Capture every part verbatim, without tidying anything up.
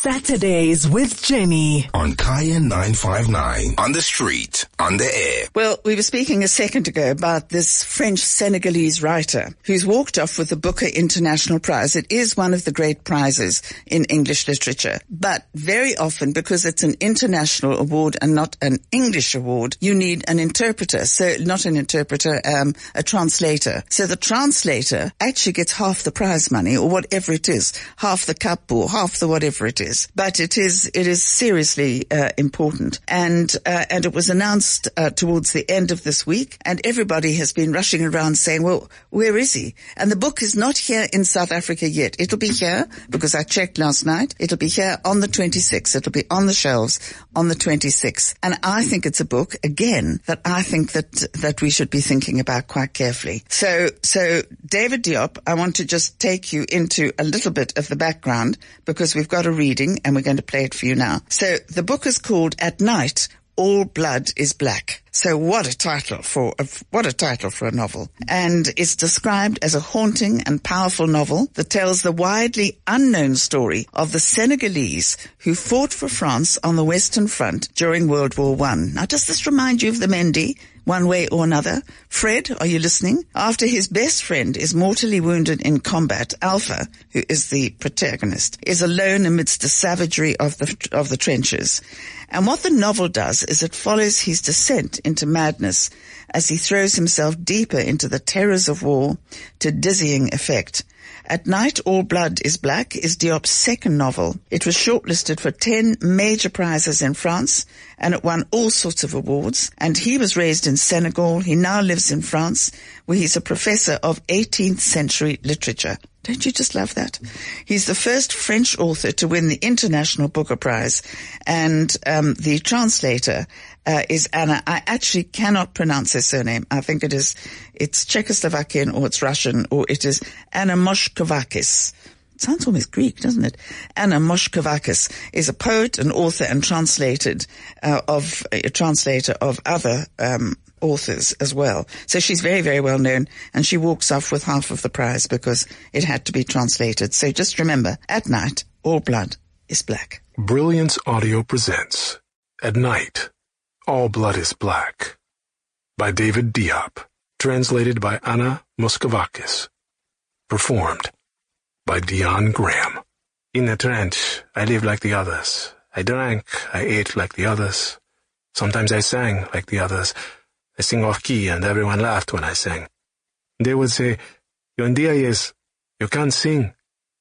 Saturdays with Jenny on Kaya nine five nine, on the street, on the air. Well, we were speaking a second ago about this French-Senegalese writer who's walked off with the Booker International Prize. It is one of the great prizes in English literature. But very often, because it's an international award and not an English award, you need an interpreter. So not an interpreter, um, a translator. So the translator actually gets half the prize money, or whatever it is, half the cup or half the whatever it is. But it is, it is seriously uh, important. And, uh, and it was announced uh, towards the end of this week, and everybody has been rushing around saying, well, where is he? And the book is not here in South Africa yet. It'll be here, because I checked last night. It'll be here on the twenty-sixth. It'll be on the shelves on the twenty-sixth. And I think it's a book, again, that I think that, that we should be thinking about quite carefully. So, so David Diop, I want to just take you into a little bit of the background, because we've got a reading and we're going to play it for you now. So the book is called At Night, All Blood is Black. So what a title for a, what a title for a novel. And it's described as a haunting and powerful novel that tells the widely unknown story of the Senegalese who fought for France on the Western Front during World War One. Now, does this remind you of the Mendy, one way or another? Fred, are you listening? After his best friend is mortally wounded in combat, Alpha, who is the protagonist, is alone amidst the savagery of the of the trenches. And what the novel does is it follows his descent into madness as he throws himself deeper into the terrors of war to dizzying effect. At Night, All Blood is Black is Diop's second novel. It was shortlisted for ten major prizes in France, and it won all sorts of awards. And he was raised in Senegal. He now lives in France, where he's a professor of eighteenth century literature. Don't you just love that? He's the first French author to win the International Booker Prize, and um, the translator uh, is Anna. I actually cannot pronounce her surname. I think it is, it's Czechoslovakian, or it's Russian, or it is Anna Moshkovakis. Sounds almost Greek, doesn't it? Anna Moshkovakis is a poet, an author, and translated uh, of a translator of other um authors as well. So she's very, very well known, and she walks off with half of the prize because it had to be translated. So just remember, At Night, All Blood is Black. Brilliance Audio presents At Night, All Blood is Black by David Diop, translated by Anna Moshkovakis, performed by Dion Graham. In the trench, I lived like the others. I drank, I ate like the others. Sometimes I sang like the others. I sing off key, and everyone laughed when I sang. They would say, "Yondiayes, you can't sing."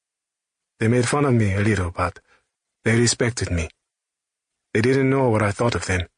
They made fun of me a little, but they respected me. They didn't know what I thought of them.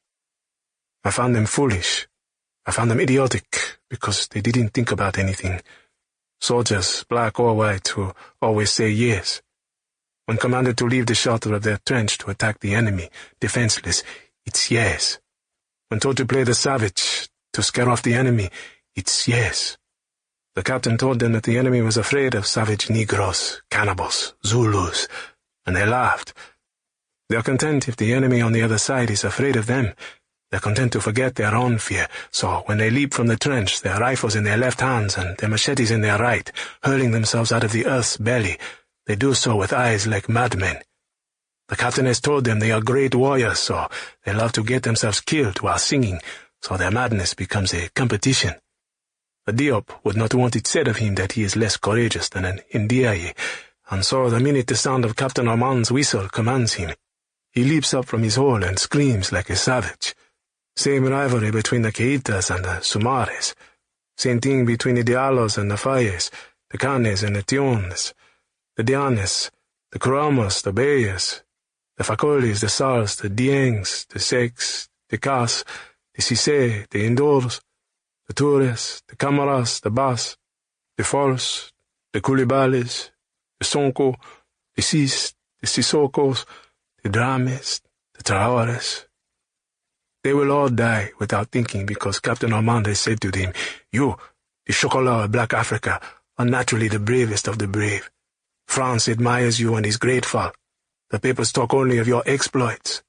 I found them foolish. I found them idiotic, because they didn't think about anything. Soldiers, black or white, who always say yes. When commanded to leave the shelter of their trench to attack the enemy, defenseless, it's yes. When told to play the savage, to scare off the enemy, it's yes. The captain told them that the enemy was afraid of savage Negroes, cannibals, Zulus, and they laughed. They're content if the enemy on the other side is afraid of them. They're content to forget their own fear. So when they leap from the trench, their rifles in their left hands and their machetes in their right, hurling themselves out of the earth's belly, they do so with eyes like madmen. The captain has told them they are great warriors, so they love to get themselves killed while singing, so their madness becomes a competition. A Diop would not want it said of him that he is less courageous than an Ndiaye, and so the minute the sound of Captain Armand's whistle commands him, he leaps up from his hole and screams like a savage. Same rivalry between the Keitas and the Sumares. Same thing between the Diallos and the Fayes, the Canes and the Tiones, the Dianes, the Kuramos, the Bayes, the Facolis, the Sals, the Diengs, the Sex, the Cas, the Cisse, the Indors, the Toures, the Camaras, the Bas, the Fols, the Coulibalis, the Sonko, the Cis, the Sissokos, the Drames, the Traores. They will all die without thinking, because Captain Armand has said to them, "You, the Chocolat of Black Africa, are naturally the bravest of the brave. France admires you and is grateful. The papers talk only of your exploits."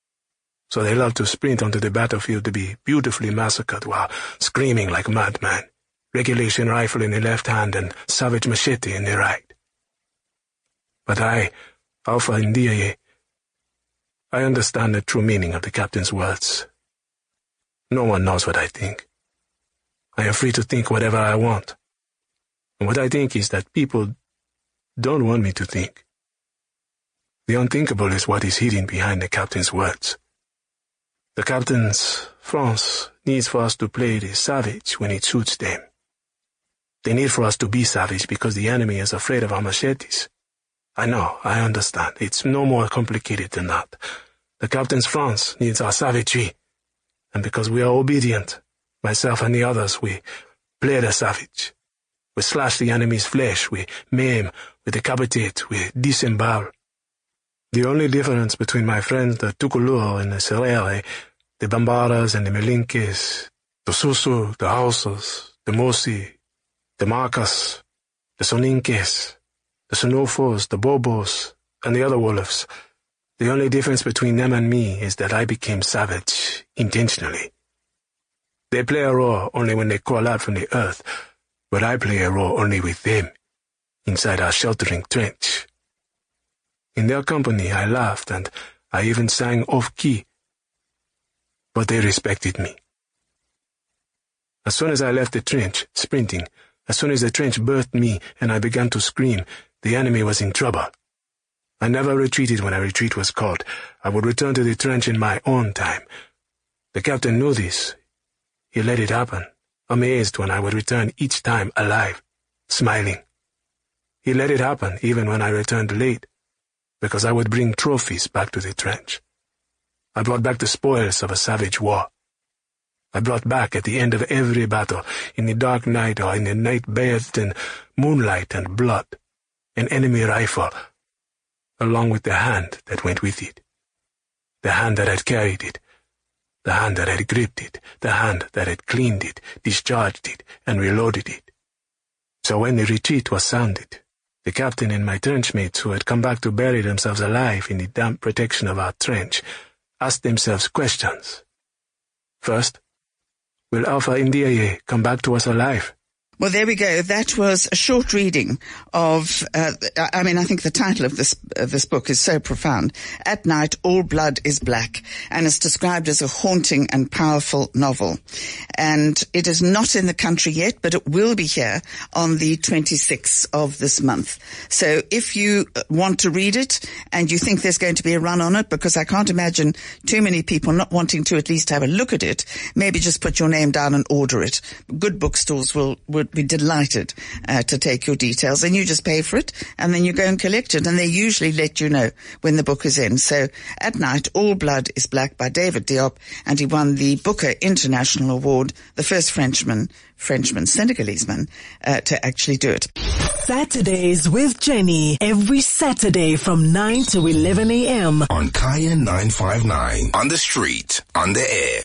So they love to sprint onto the battlefield to be beautifully massacred while screaming like madmen, regulation rifle in the left hand and savage machete in the right. But I, Alpha Ndiaye, I understand the true meaning of the captain's words. No one knows what I think. I am free to think whatever I want. And what I think is that people don't want me to think. The unthinkable is what is hidden behind the captain's words. The captain's France needs for us to play the savage when it suits them. They need for us to be savage because the enemy is afraid of our machetes. I know, I understand. It's no more complicated than that. The captain's France needs our savagery. And because we are obedient, myself and the others, we play the savage. We slash the enemy's flesh, we maim, we decapitate, we disembowel. The only difference between my friends, the Tukulur and the Serere, the Bambaras and the Melinkes, the Susu, the Hausas, the Mosi, the Marcas, the Soninkes, the Sonofos, the Bobos, and the other wolves, the only difference between them and me is that I became savage, intentionally. They play a role only when they crawl out from the earth, but I play a role only with them, inside our sheltering trench. In their company I laughed and I even sang off-key, but they respected me. As soon as I left the trench, sprinting, as soon as the trench birthed me and I began to scream, the enemy was in trouble. I never retreated when a retreat was called. I would return to the trench in my own time. The captain knew this. He let it happen, amazed when I would return each time alive, smiling. He let it happen even when I returned late, because I would bring trophies back to the trench. I brought back the spoils of a savage war. I brought back at the end of every battle, in the dark night or in the night bathed in moonlight and blood, an enemy rifle, along with the hand that went with it. The hand that had carried it, the hand that had gripped it, the hand that had cleaned it, discharged it, and reloaded it. So when the retreat was sounded, the captain and my trenchmates who had come back to bury themselves alive in the damp protection of our trench asked themselves questions. First, will Alpha Indiaye come back to us alive? Well, there we go. That was a short reading of, uh, I mean, I think the title of this of this book is so profound. At Night, All Blood is Black, and it's described as a haunting and powerful novel. And it is not in the country yet, but it will be here on the twenty-sixth of this month. So if you want to read it and you think there's going to be a run on it, because I can't imagine too many people not wanting to at least have a look at it, maybe just put your name down and order it. Good bookstores will, will be delighted uh, to take your details, and you just pay for it and then you go and collect it, and they usually let you know when the book is in. So At Night, All Blood is Black by David Diop, and he won the Booker International Award, the first Frenchman, Frenchman, Senegalese man, uh, to actually do it. Saturdays with Jenny, every Saturday from nine to eleven a.m. on Kaya nine five nine, on the street, on the air.